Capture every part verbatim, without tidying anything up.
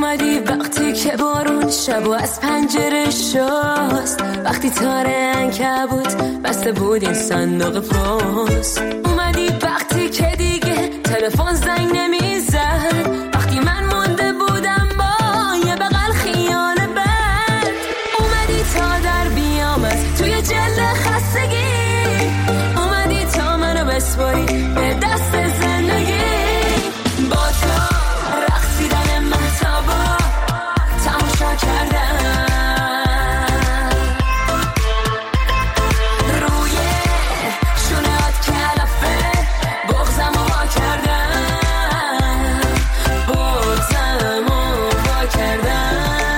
اومدی وقتی که بارون شبو از پنجره شست، وقتی تاره عنکبوت بسته بود این صندوق پست. اومدی وقتی که دیگه تلفن زنگ نمیزد، وقتی من مونده بودم با یه بغل خیال بد. اومدی تا در بیام از توی جلد خستگی، اومدی تا منو بسپاری به دست زندگی. با تو رقصیدن مهتابا تماشا کردم، روی شونهات کلافه بغزمو وا کردم، بغزمو وا کردم.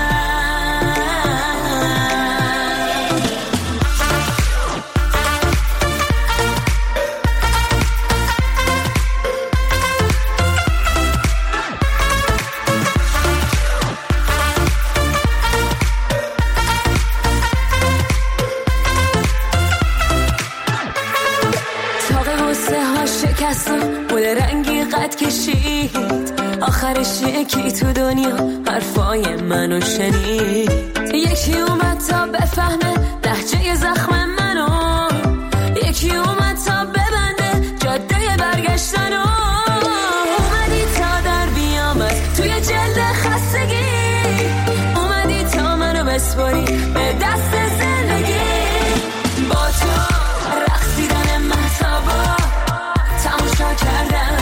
بود رنگی قد کشید، آخرش یکی تو دنیا حرفای منو شنید. یکی اومد تا بفهمه لهجه زخم منو، یکی اومد تا ببنده جاده برگشتنو. اومدی تا در بیام از توی جلد خستگی، اومدی تا منو بسپاری به دست زندگی. با تو رقصیدن مهتابا تماشا کردم،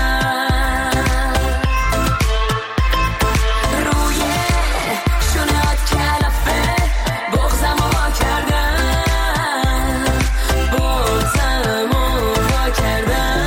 روی شونهات کلافه بغزمو وا کردم، بغزمو وا کردم.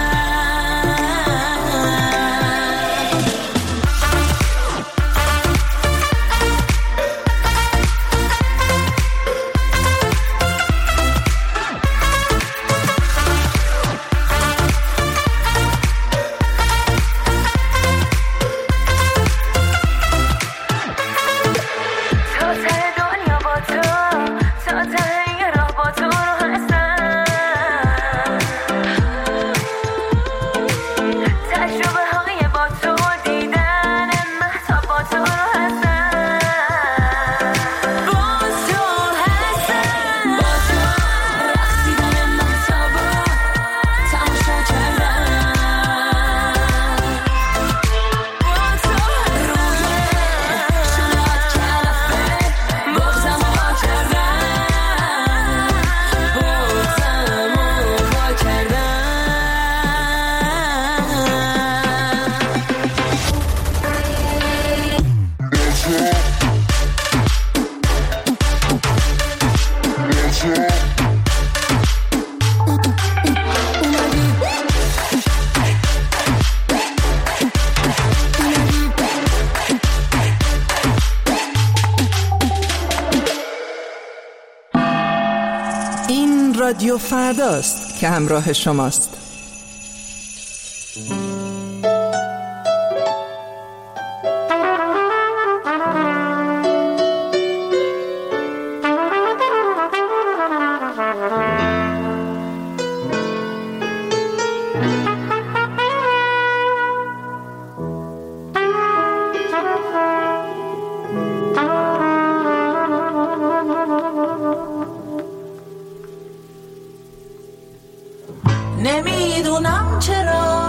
رادیو فرداست که همراه شماست. نمیدونم چرا،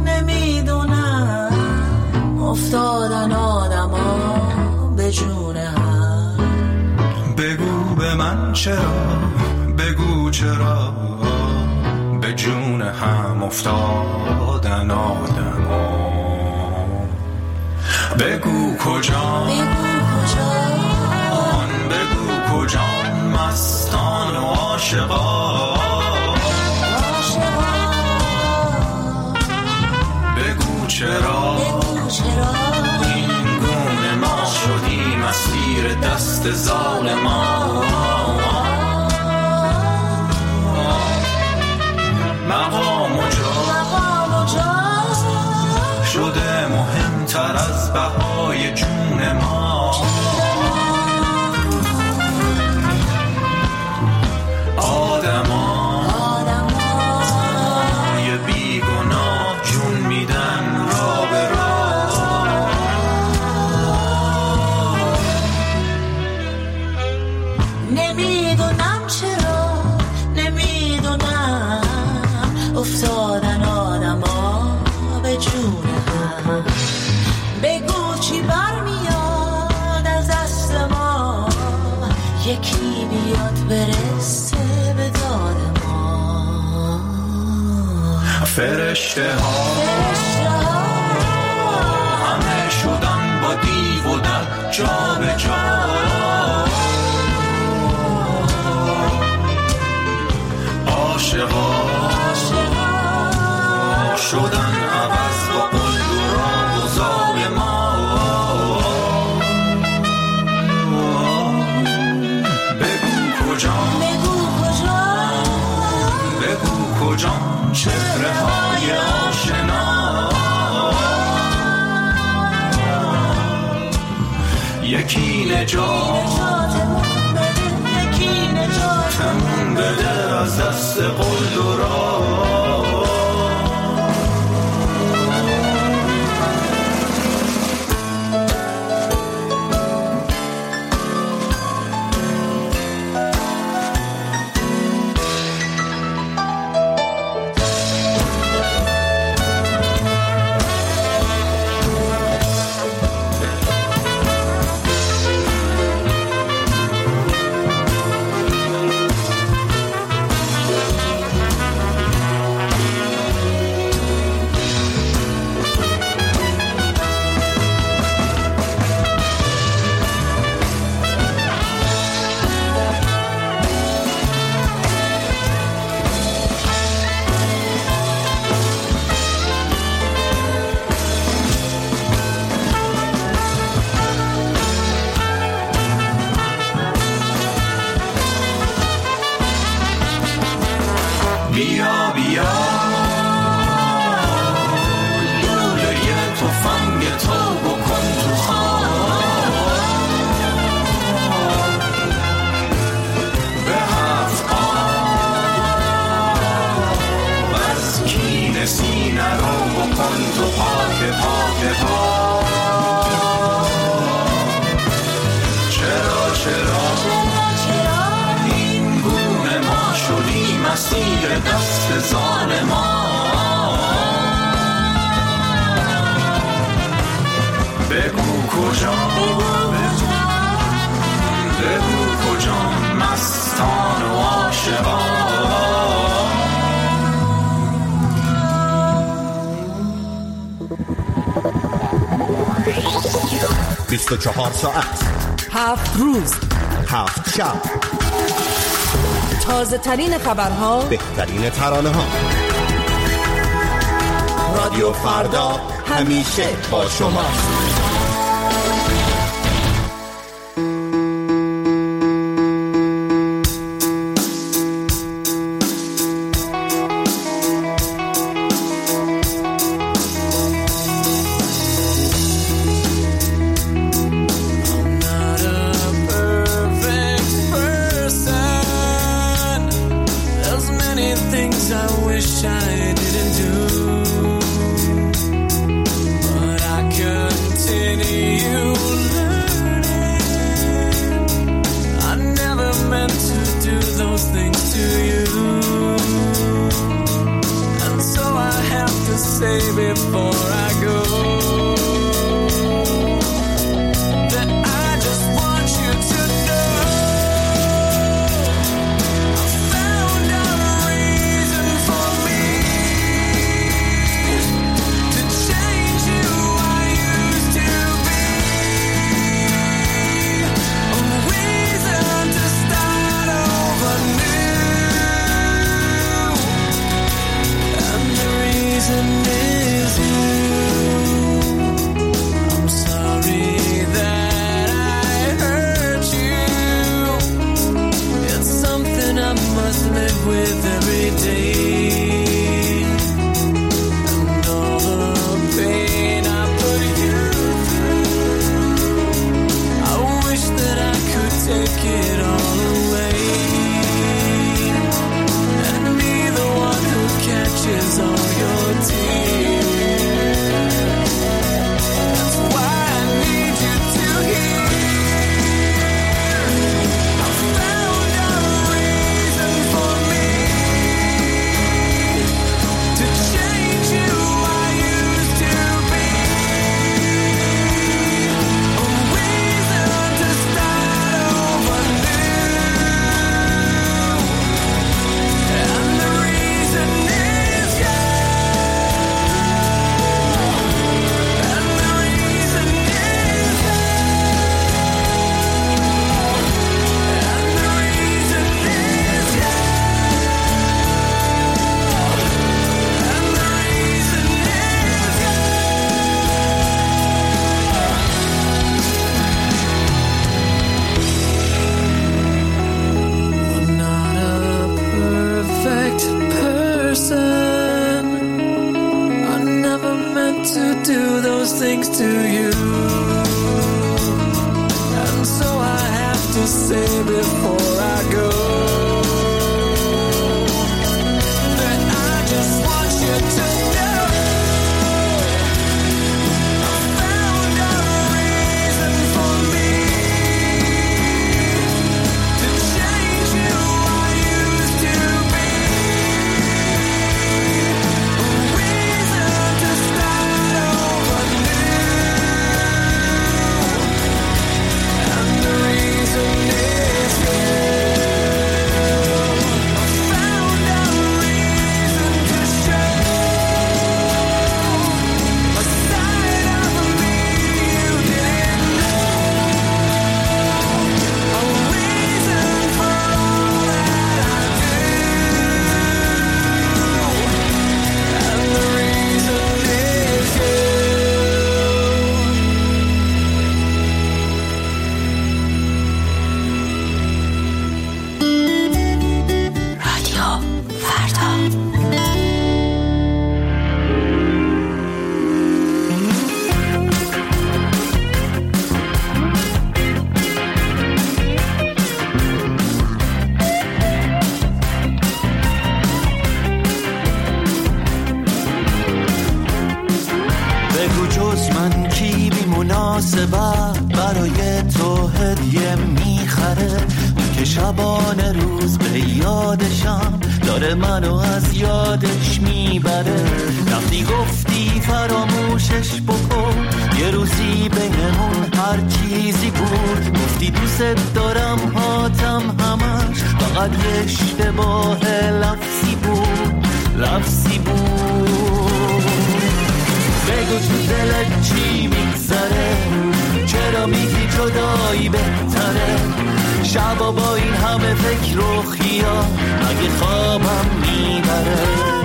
نمیدونم افتادن آدم ها به جون هم. بگو به من چرا، بگو چرا به جون هم افتادن آدم ها. بگو کجا، بگو کجا آن، بگو کجا مستان و عاشقان. چرا این گونه ما شدیم اسیر دست ظالمان. مقام و جا شده مهمتر از بهای جون ما. آدمان یه بیگناه جون میدن را به راه. بگو چی برمیاد از دست ما، یکی بیاد برسه به داد ما. فرشته ها همه شدن با دیو و در جا به جا، عاشقا شدن عوض با قلب و راه و زال ما. بگو کجا بگو کجا بگو کجا چهره های آشنا، یکی نجاتمون بده، یکی نجاتمون بده از دست قلب و راه. بیا بیا لوله تفنگ تو بکن تو خواب، به هفت آب از کین سینه رو بکن تو پاک پاک پاک. چرا چرا این گونه ما شدیم مسیر دست ظالما. بگو کجا بگو کجا مستان و عاشقان. بیست و چهار ساعت، هفت روز، هفت شب، تازه ترین خبرها، بهترین ترانه ها. رادیو فردا همیشه با شماست. I didn't do, but I continue those things to you. And so I have to say before I go that I just want you to know برای تو هدیه میخره اون که شبانه روز به یادشم داره منو از یادش میبره. وقتی گفتی فراموشش بکن یه روزی بینمون هر چیزی بود، گفتی دوست دارم هاتم همش فقط یه اشتباه لفظی بود لفظی بود. بگو تو دلت چی میگذره، چرا میگی جدایی بهتره، شبا با این همه فکر و خیال مگه خوابم میبره.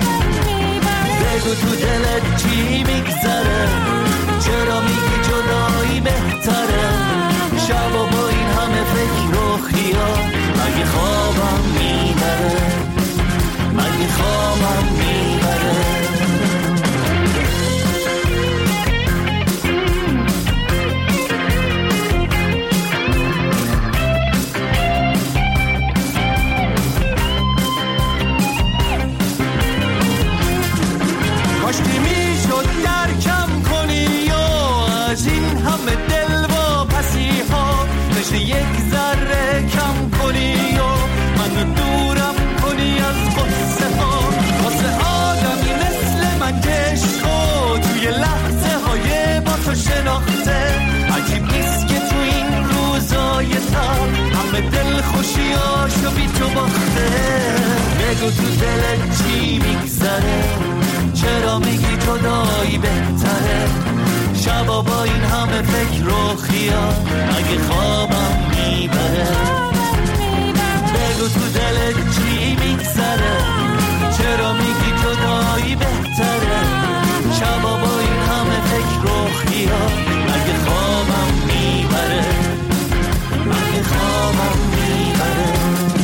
بگو تو دلت چی میگذره، چرا میگی جدایی بهتره، شبا با این همه فکر و خیال مگه خوابم میبره مگه خوابم میبره. یک ذره کم کنی و منو دورم کنی از قصه ها، واسه آدمی مثل من که عشقو توی لحظه های با تو شناخته. عجیب نیست که تو این روزای تر همه دل خوشیاشو بی تو باخته. بگو تو دلت چی میگذره، چرا میگی جدایی بهتره، شبا با این همه فکر و خیال اگه خوابم میبره. بگو تو دلت چی میگذره، چرا میگی جدایی بهتره، شبا با این همه فکر و خیال اگه خوابم میبره اگه خوابم میبره.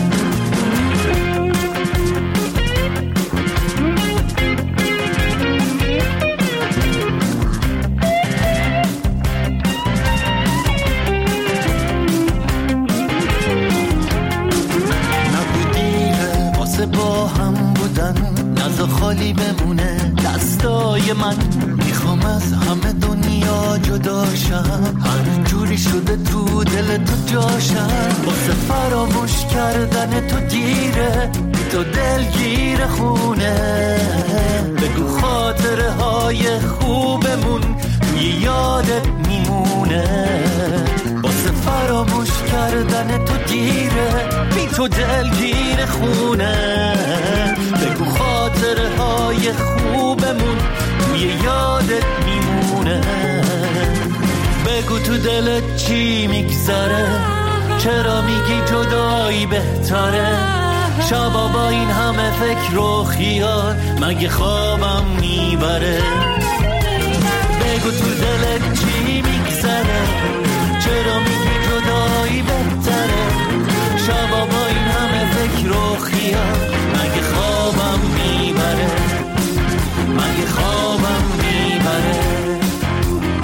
با هم بودن نزا خالی بمونه دستای من، میخوام از همه دنیا جداشم، هر جوری شده تو دل تو جاشم، واسه فراموش کردن تو دیره تو دلگیر خونه. بگو خاطره های خوبمون توی یادت میمونه، واسه فراموش کردن تو دیره بی تو دلگیر خونه. بگو خاطره های خوبمون توی یادت میمونه. بگو تو دلت چی میگذره، چرا میگی جدایی بهتره، شبا با این همه فکر و خیال مگه خوابم میبره. بگو تو دلت چی میگذره، چرا میگی جدایی بهتره، شبا با این همه فکر و خیال مگه خوابم میبره مگه خوابم میبره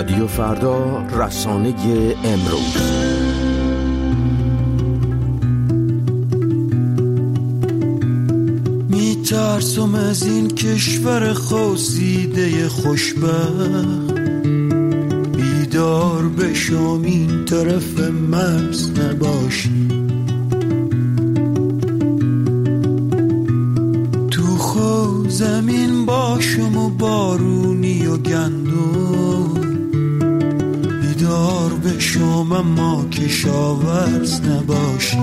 رادیو فردا، رسانه امروز. میترسم از این کشور خواسیده خوشبخت، بیدار بشم این طرف مرز نباشی. تو خو زمین باشم و بارونی و گندم، بیدار بشم اما کشاورز نباشی.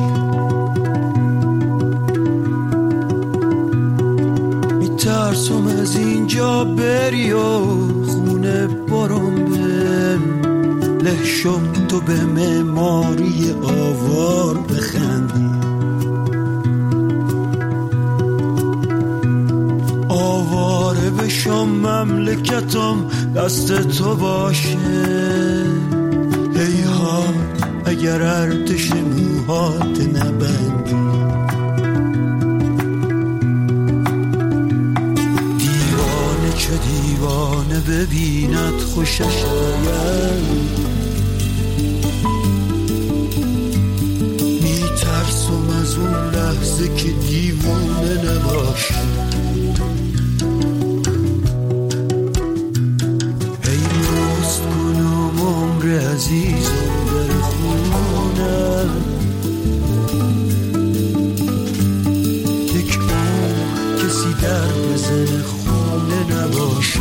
میترسم از اینجا بری و خونه برم به لحشم، تو به معماری آوار بخندی. آواره بشم مملکتم دست تو باشه. هیها اگر ارتش موهات نبندی. دیوانه چه دیوانه ببیند خوشش آید. میترسم از اون لحظه که دیوانه نباشی. عزیزم در خونه یک عمر کسی در بزن خونه نباشی.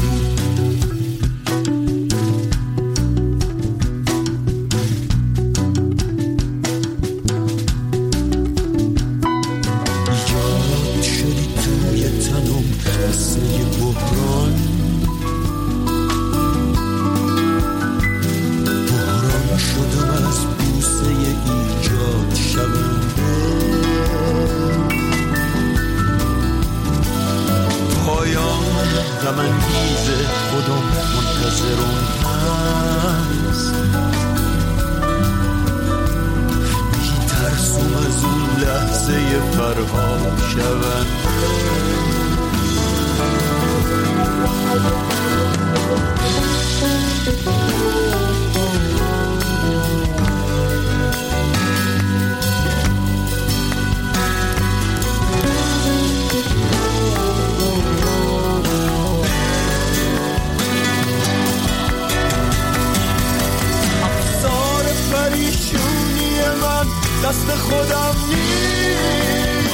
ایجاد شدی توی تنم مثل یه بحران، شدم از بوسه ایجاد شونده. پایان غم انگیز خودم منتظرم هست. میترسم از اون لحظه فرها شونده. دست خودم نیست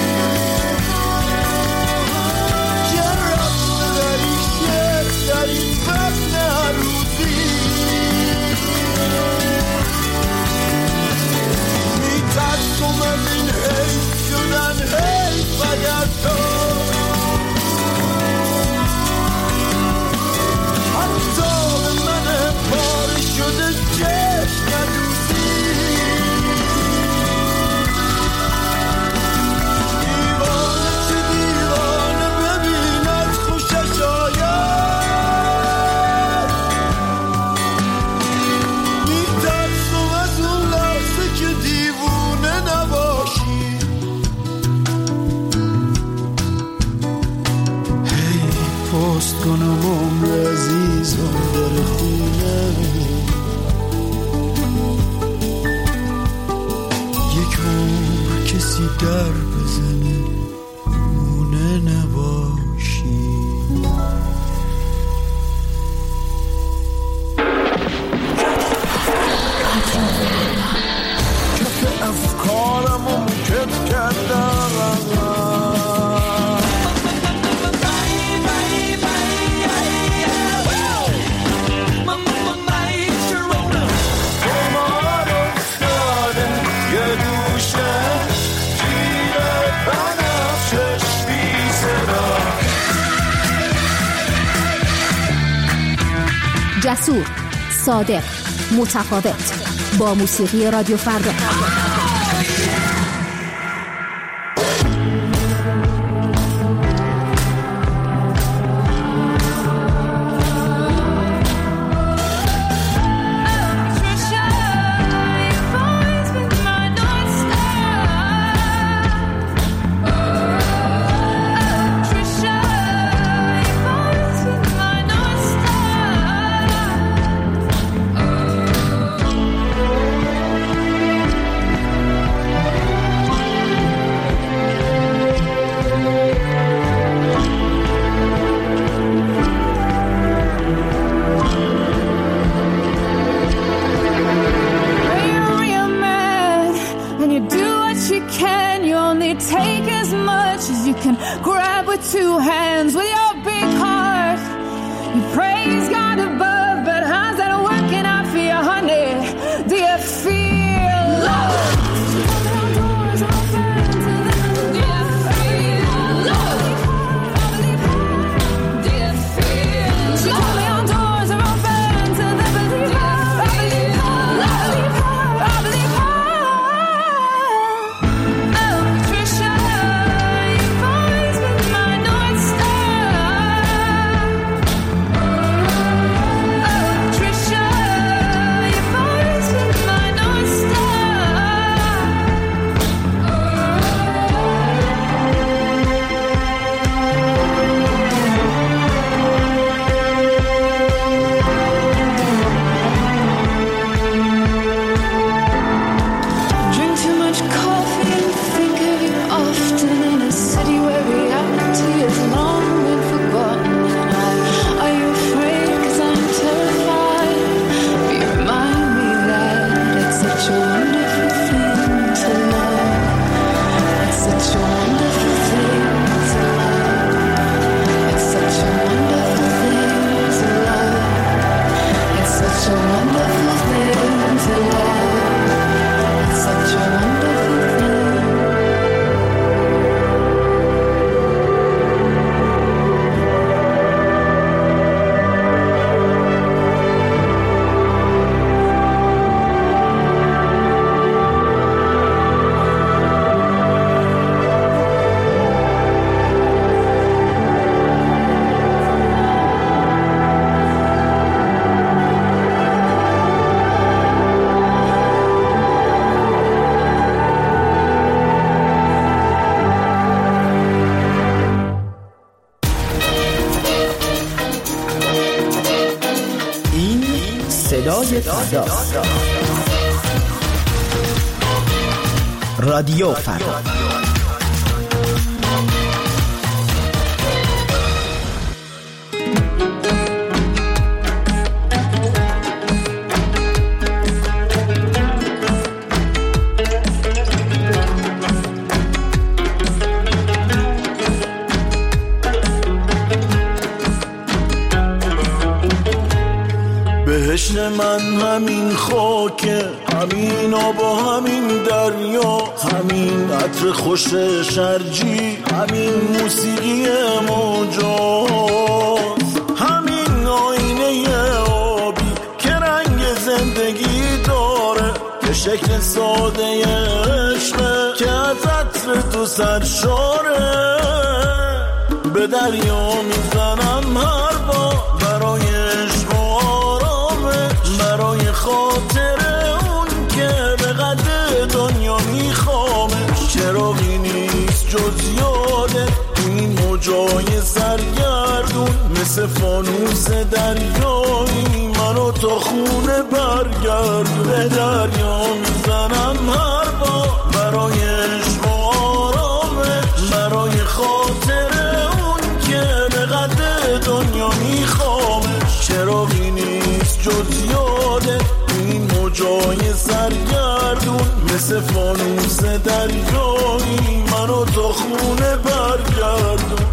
که رفت داری شد در این وقت عروضی. میترسم از این حیف شدن حیف اگر تو حتی به من پاره شده چشم ندوزی. پست کنم عمر عزیزم در خونه، یک عمر کسی در بزنه خونه نباشی. کف افکارم رو مکت کردم. جسور، صادق، متفاوت، با موسیقی رادیو فردا. صدای فردا. رادیو فردا. بهشت من همین خاکه، همین آب و همین دریا، همین عطر خوش شرجی، همین موسیقی موجاست، همین آینه آبی که رنگ زندگی داره، که شکل ساده عشقه که از عطر تو سرشاره. به دریا میزنم هر بار برای عشق و آرامش، برای خاطر اون که به قدر دنیا میخوامش. چراغی نیست جز یاده این موجای سرگردون، مثل فانوس دریایی منو تا خونه برگرد. به دریا میزنم هر بار برای عشق و آرامش، برای خاطر دنیا میخوامش. چراغی نیست جز یاده این موجای سرگردون، مثل فانوس دریایی منو تا خونه برگردون.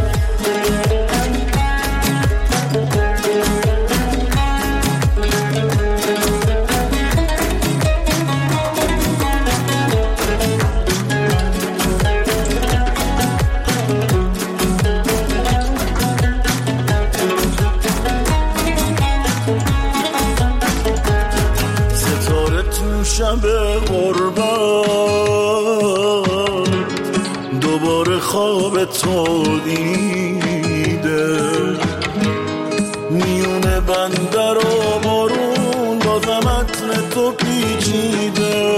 شب غربت دوباره خواب تو دیده، میونه بندر و بارون بازم عطر تو پیچیده.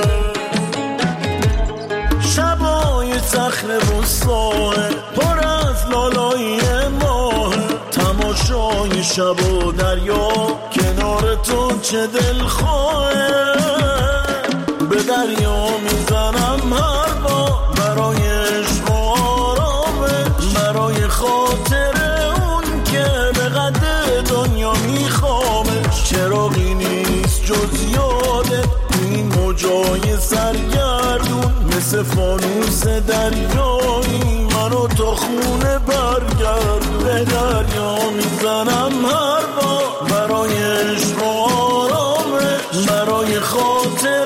شبای صخره و ساحل پر از لالایی ماه، تماشای شب و دریا کنار تو چه دلخواهه. به دریا میزنم هر بار برای عشق و آرامش، برای خاطر اون که به قدر دنیا میخوامش. چراغی نیست جز یاده این موجای سرگردون، مثل فانوس دریایی منو تا خونه برگرد. به دریا میزنم هر بار برای عشق و آرامش، برای خاطر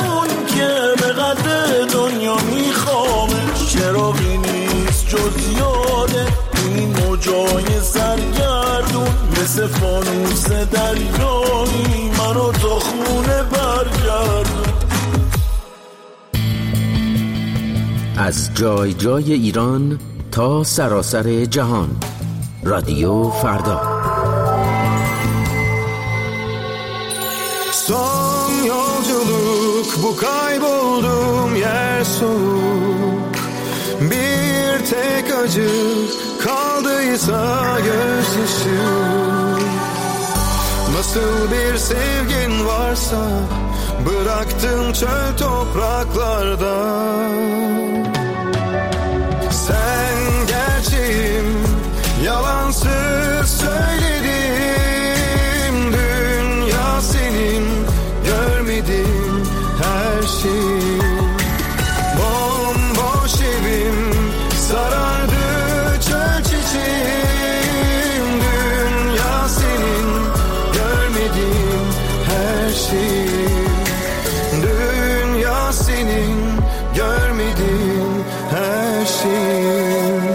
دنیا میخوامش. چراغی نیست جز یاده این موجای سرگردون، مثل فانوس دریایی منو تا خونه برگردون. از جای جای ایران تا سراسر جهان، رادیو فردا. Son yolculuk bu kayboldum yer soğuk, bir tek acı kaldıysa gözyaşı. Nasıl bir sevgin varsa bıraktın çöl topraklarda. Sen gerçeğim, yalansız söyledim, dünya senin, görmedim her şeyi. Bomboş evim sarardı çöl çiçeğim, dünya senin, görmedim her şeyi. Dünya senin, görmedim her şeyi.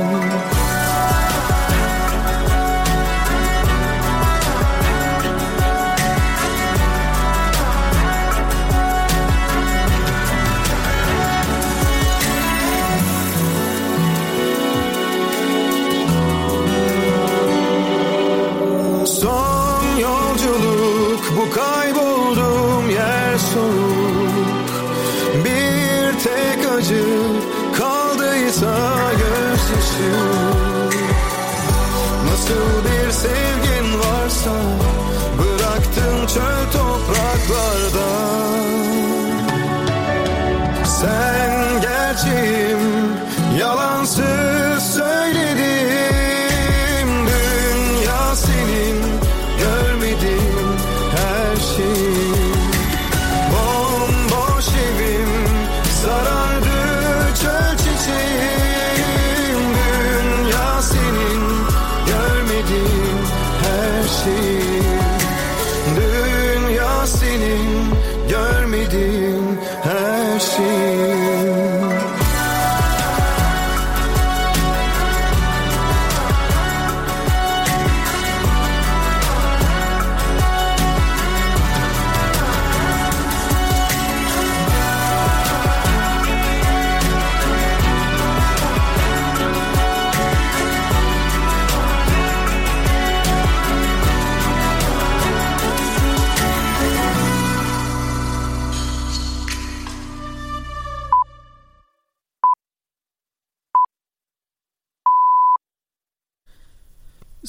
Bu kaybolduğum yer soğuk, bir tek acı kaldıysa gözyaşı. Nasıl bir sevgin varsa